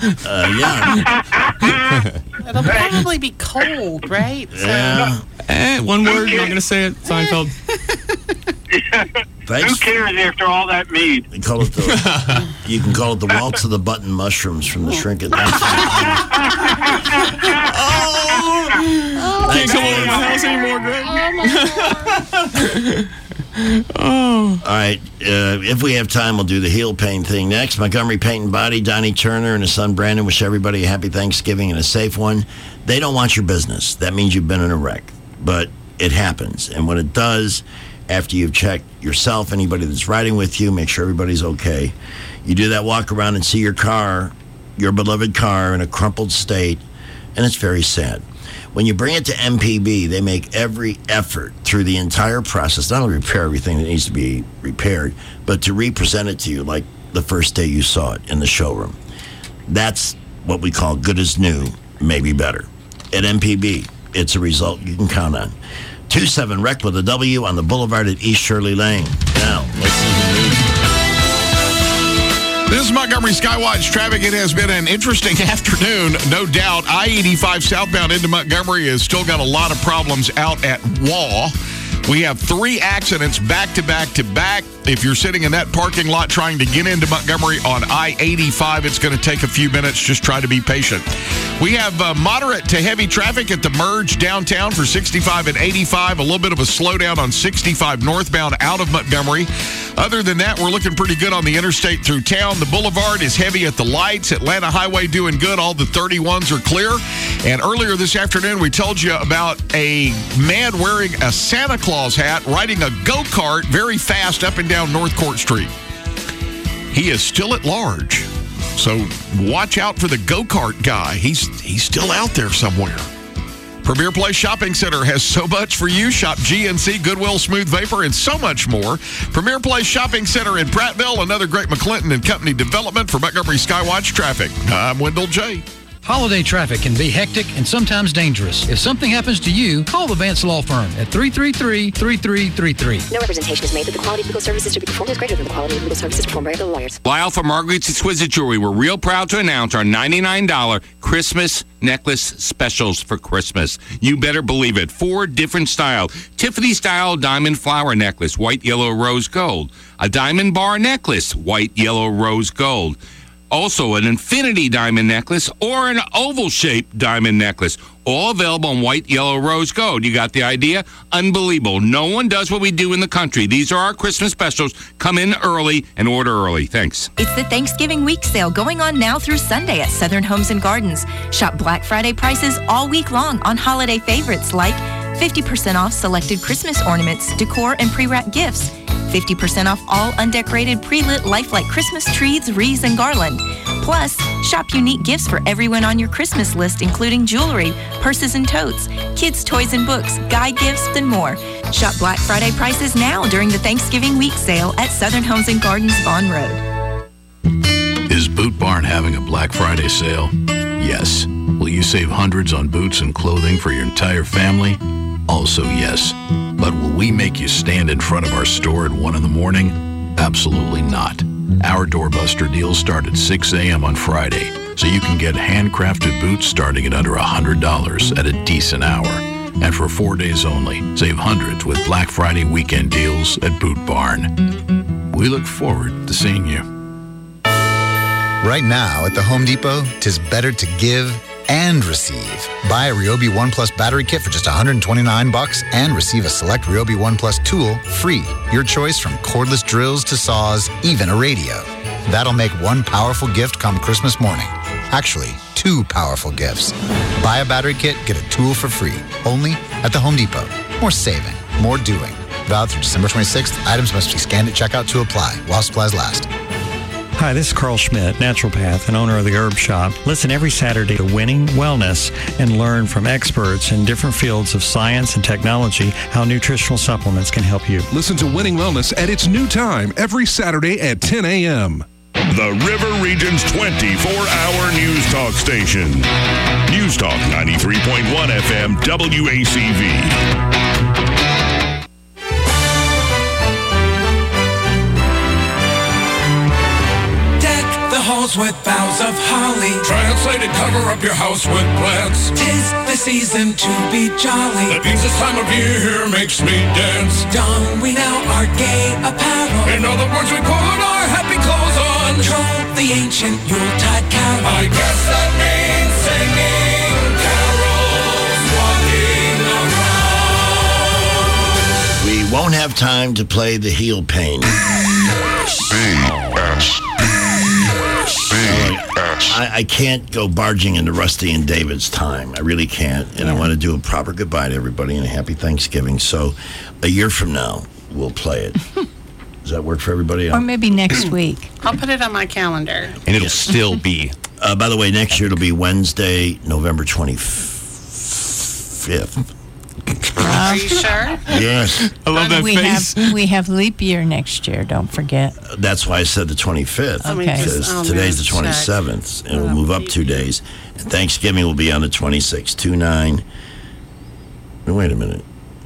Yeah. It'll probably be cold, right? Yeah. One word, not going to say it. Seinfeld. Who cares after all that mead? You can call it the waltz of the button mushrooms from the Shrinking. Can't come over to my house anymore, Greg. All right. If we have time, we'll do the heel pain thing next. Montgomery Paint and Body, Donnie Turner and his son Brandon wish everybody a happy Thanksgiving and a safe one. They don't want your business. That means you've been in a wreck. But it happens. And when it does, after you've checked yourself, anybody that's riding with you, make sure everybody's okay. You do that walk around and see your car, your beloved car, in a crumpled state, and it's very sad. When you bring it to MPB, they make every effort through the entire process, not only repair everything that needs to be repaired, but to represent it to you like the first day you saw it in the showroom. That's what we call good as new, maybe better. At MPB, it's a result you can count on. 27 Rec with a W on the boulevard at East Shirley Lane. Now, let's see the news. This is Montgomery Skywatch traffic. It has been an interesting afternoon, no doubt. I-85 southbound into Montgomery has still got a lot of problems out at Waugh. We have 3 accidents back to back to back. If you're sitting in that parking lot trying to get into Montgomery on I-85, it's going to take a few minutes. Just try to be patient. We have moderate to heavy traffic at the merge downtown for 65 and 85. A little bit of a slowdown on 65 northbound out of Montgomery. Other than that, we're looking pretty good on the interstate through town. The boulevard is heavy at the lights. Atlanta Highway doing good. All the 31s are clear. And earlier this afternoon, we told you about a man wearing a Santa Claus hat riding a go-kart very fast up and down North Court Street. He is still at large. So watch out for the go-kart guy. He's still out there somewhere. Premier Place Shopping Center has so much for you. Shop GNC, Goodwill, Smooth Vapor, and so much more. Premier Place Shopping Center in Prattville, another great McClinton and Company development for Montgomery Skywatch Traffic. I'm Wendell J. Holiday traffic can be hectic and sometimes dangerous. If something happens to you, call the Vance Law Firm at 333-3333. No representation is made that the quality of legal services to be performed is greater than the quality of legal services performed by other lawyers. Fly Alpha Margaret's Exquisite Jewelry. We're real proud to announce our $99 Christmas necklace specials for Christmas. You better believe it. 4 different styles. Tiffany style diamond flower necklace, white, yellow, rose, gold. A diamond bar necklace, white, yellow, rose, gold. Also, an infinity diamond necklace or an oval-shaped diamond necklace. All available in white, yellow, rose, gold. You got the idea? Unbelievable. No one does what we do in the country. These are our Christmas specials. Come in early and order early. Thanks. It's the Thanksgiving week sale going on now through Sunday at Southern Homes and Gardens. Shop Black Friday prices all week long on holiday favorites like 50% off selected Christmas ornaments, decor, and pre-wrapped gifts. 50% off all undecorated pre-lit lifelike Christmas trees, wreaths, and garland. Plus, shop unique gifts for everyone on your Christmas list, including jewelry, purses and totes, kids' toys and books, guide gifts, and more. Shop Black Friday prices now during the Thanksgiving week sale at Southern Homes and Gardens, Vaughn Road. Is Boot Barn having a Black Friday sale? Yes. Will you save hundreds on boots and clothing for your entire family? Also yes. But will we make you stand in front of our store at 1 in the morning? Absolutely not. Our doorbuster deals start at 6 a.m. on Friday, so you can get handcrafted boots starting at under $100 at a decent hour. And for 4 days only, save hundreds with Black Friday weekend deals at Boot Barn. We look forward to seeing you. Right now at the Home Depot, 'tis better to give and receive. Buy a Ryobi One Plus battery kit for just $129 and receive a select Ryobi One Plus tool free. Your choice from cordless drills to saws, even a radio. That'll make one powerful gift come Christmas morning. Actually, 2 powerful gifts. Buy a battery kit, get a tool for free. Only at the Home Depot. More saving, more doing. Valid through December 26th. Items must be scanned at checkout to apply while supplies last. Hi, this is Carl Schmidt, naturopath and owner of the Herb Shop. Listen every Saturday to Winning Wellness and learn from experts in different fields of science and technology how nutritional supplements can help you. Listen to Winning Wellness at its new time every Saturday at 10 a.m. The River Region's 24-hour news talk station. News Talk 93.1 FM WACV. halls with boughs of holly. Translated, cover up your house with plants. 'Tis the season to be jolly. That means this time of year makes me dance. Don we now our gay apparel. In other words, we put our happy clothes on. Troll the ancient Yuletide carol. I guess that means singing carols, walking around. We won't have time to play the heel pain. I can't go barging into Rusty and David's time. I really can't. And I want to do a proper goodbye to everybody and a happy Thanksgiving. So a year from now, we'll play it. Does that work for everybody? Or maybe next week. I'll put it on my calendar. And it'll still be. By the way, next year it'll be Wednesday, November 25th. Are you sure? Yes. I love that face. We have leap year next year, don't forget. That's why I said the 25th. Okay. Because today's the 27th, and we'll move up 2 days. And Thanksgiving will be on the 26th, 2/9. Wait a minute.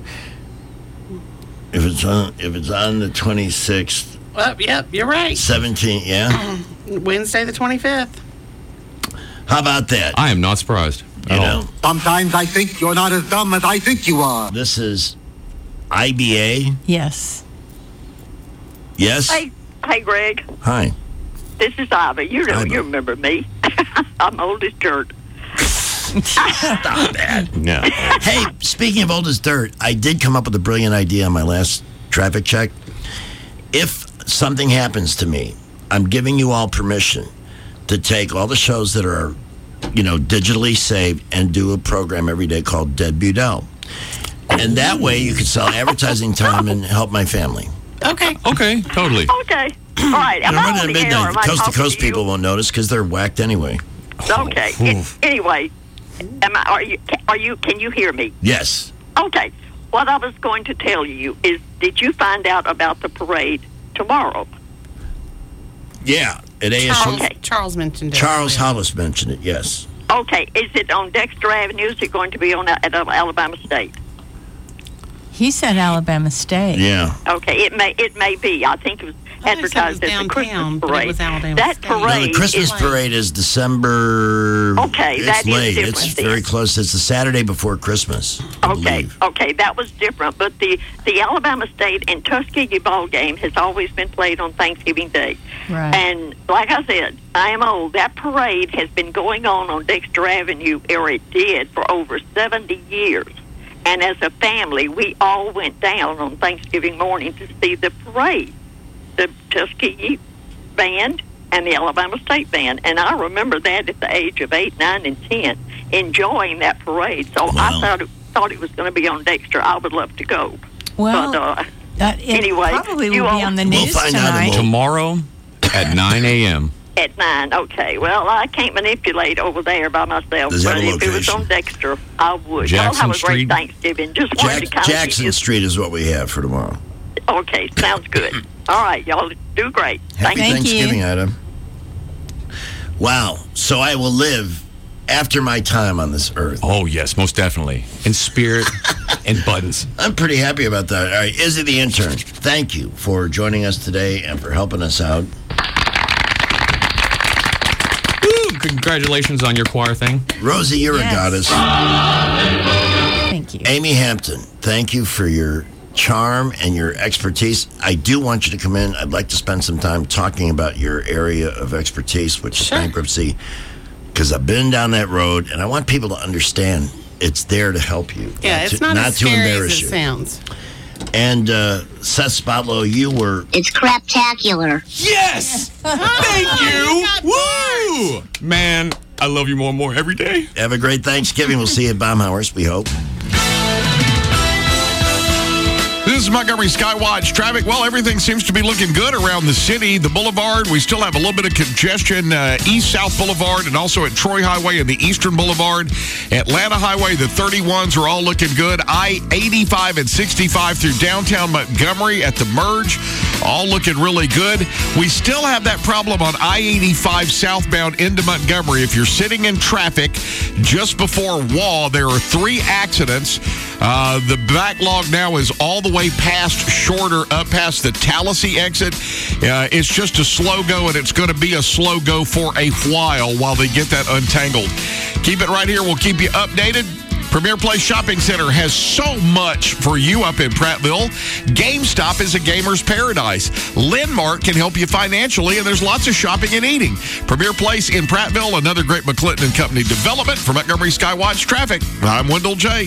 If it's on the 26th. Well, yep, you're right. 17th, yeah? Wednesday the 25th. How about that? I am not surprised. You know, sometimes I think you're not as dumb as I think you are. This is IBA. Yes. Yes? Hey, Greg. Hi. This is Ivy. You remember me. I'm old as dirt. Stop that. No. Hey, speaking of old as dirt, I did come up with a brilliant idea on my last traffic check. If something happens to me, I'm giving you all permission to take all the shows that are, digitally saved and do a program every day called Dead Budell. And that way you can sell advertising time and help my family. Okay. Okay, totally. Okay. All right. Am I on the air or am I Coast to talking coast to you? people won't notice because they're whacked anyway. Okay. Anyway, can you hear me? Yes. Okay. What I was going to tell you is, did you find out about the parade tomorrow? Yeah, at ASU. Charles mentioned it. Charles Hollis mentioned it, yes. Okay. Is it on Dexter Avenue? Is it going to be at Alabama State? He said Alabama State. Yeah. Okay. It may be. I think it was advertised as the Christmas parade. That parade. No, the Christmas parade is December. Okay, it's that is late. different It's then. very close. It's the Saturday before Christmas. Okay, that was different. But the Alabama State and Tuskegee ball game has always been played on Thanksgiving Day. Right. And like I said, I am old. That parade has been going on Dexter Avenue, or it did, for over 70 years. And as a family, we all went down on Thanksgiving morning to see the parade, the Tuskegee band and the Alabama State band. And I remember that at the age of 8, 9, and 10, enjoying that parade. So I thought it was going to be on Dexter. I would love to go. Well, but, anyway, probably you will be all- on the news tonight. Tomorrow at 9 a.m. At 9, okay. Well, I can't manipulate over there by myself, Does it have but a if it was location? on Dexter, I would. Jackson Y'all have a Street? great Thanksgiving. Just wanted to kind Jackson Street is what we have for tomorrow. Okay, sounds good. All right, y'all do great. Happy Thank Thanksgiving, you. Adam. Wow. So I will live after my time on this earth. Oh, yes, most definitely. In spirit and buttons. I'm pretty happy about that. All right, Izzy the intern, thank you for joining us today and for helping us out. Woo! Congratulations on your choir thing. Rosie, you're a goddess. Thank you. Amy Hampton, thank you for your charm and your expertise. I do want you to come in. I'd like to spend some time talking about your area of expertise, which is bankruptcy, because I've been down that road, and I want people to understand it's there to help you. Yeah, it's not as to scary embarrass as it you. sounds. And Seth Spotlow, you were... It's craptacular. Yes! Thank you! Woo! Man, I love you more and more every day. Have a great Thanksgiving. We'll see you at Baumhauer's, we hope. This is Montgomery Skywatch traffic. Well, everything seems to be looking good around the city. The boulevard, we still have a little bit of congestion east-south boulevard and also at Troy Highway and the Eastern Boulevard. Atlanta Highway, the 31s are all looking good. I-85 and 65 through downtown Montgomery at the merge. all looking really good. We still have that problem on I-85 southbound into Montgomery. If you're sitting in traffic just before Wall, there are 3 accidents. The backlog now is all the way past Shorter, up past the Tallahassee exit. It's just a slow go, and it's going to be a slow go for a while they get that untangled. Keep it right here. We'll keep you updated. Premier Place Shopping Center has so much for you up in Prattville. GameStop is a gamer's paradise. Landmark can help you financially, and there's lots of shopping and eating. Premier Place in Prattville, another great McClinton and Company development. For Montgomery Skywatch Traffic, I'm Wendell J.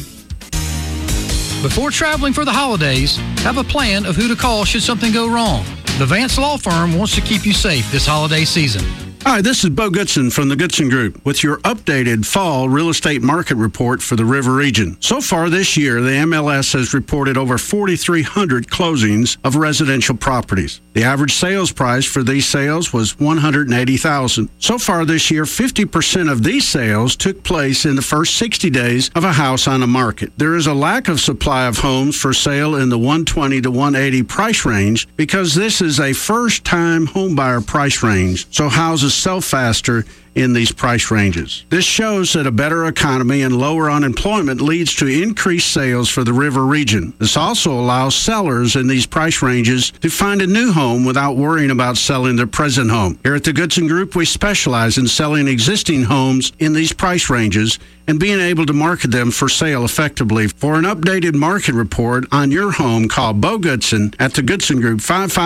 Before traveling for the holidays, have a plan of who to call should something go wrong. The Vance Law Firm wants to keep you safe this holiday season. Hi, this is Bo Goodson from the Goodson Group with your updated fall real estate market report for the River Region. So far this year, the MLS has reported over 4,300 closings of residential properties. The average sales price for these sales was $180,000. So far this year, 50% of these sales took place in the first 60 days of a house on the market. There is a lack of supply of homes for sale in the 120 to 180 price range because this is a first-time homebuyer price range, so houses sell faster in these price ranges. This shows that a better economy and lower unemployment leads to increased sales for the River Region. This also allows sellers in these price ranges to find a new home without worrying about selling their present home. Here at the Goodson Group, we specialize in selling existing homes in these price ranges and being able to market them for sale effectively. For an updated market report on your home, call Bo Goodson at the Goodson Group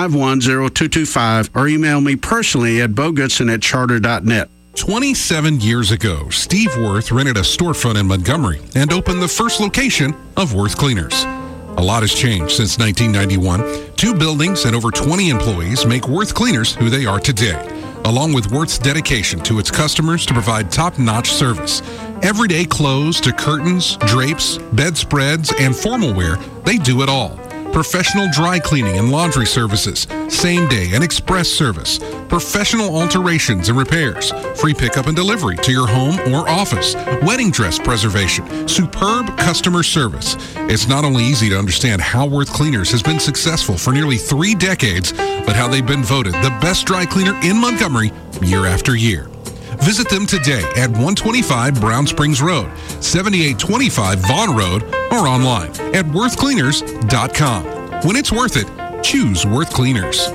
551-0225 or email me personally at bogoodson@charter.net. 27 years ago, Steve Worth rented a storefront in Montgomery and opened the first location of Worth Cleaners. A lot has changed since 1991. 2 buildings and over 20 employees make Worth Cleaners who they are today, along with Worth's dedication to its customers to provide top-notch service. Everyday clothes to curtains, drapes, bedspreads, and formal wear, they do it all. Professional dry cleaning and laundry services, same-day and express service, professional alterations and repairs, free pickup and delivery to your home or office, wedding dress preservation, superb customer service. It's not only easy to understand how Worth Cleaners has been successful for nearly 3 decades, but how they've been voted the best dry cleaner in Montgomery year after year. Visit them today at 125 Brown Springs Road, 7825 Vaughn Road, or online at worthcleaners.com. When it's worth it, choose Worth Cleaners.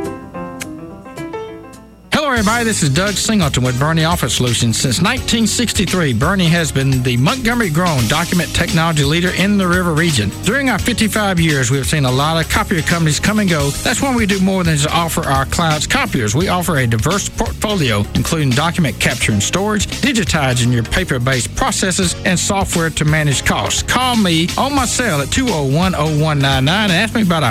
Hello, everybody. This is Doug Singleton with Bernie Office Solutions. Since 1963, Bernie has been the Montgomery-grown document technology leader in the River Region. During our 55 years, we have seen a lot of copier companies come and go. That's when we do more than just offer our clients copiers. We offer a diverse portfolio, including document capture and storage, digitizing your paper-based processes, and software to manage costs. Call me on my cell at 201-0199 and ask me about our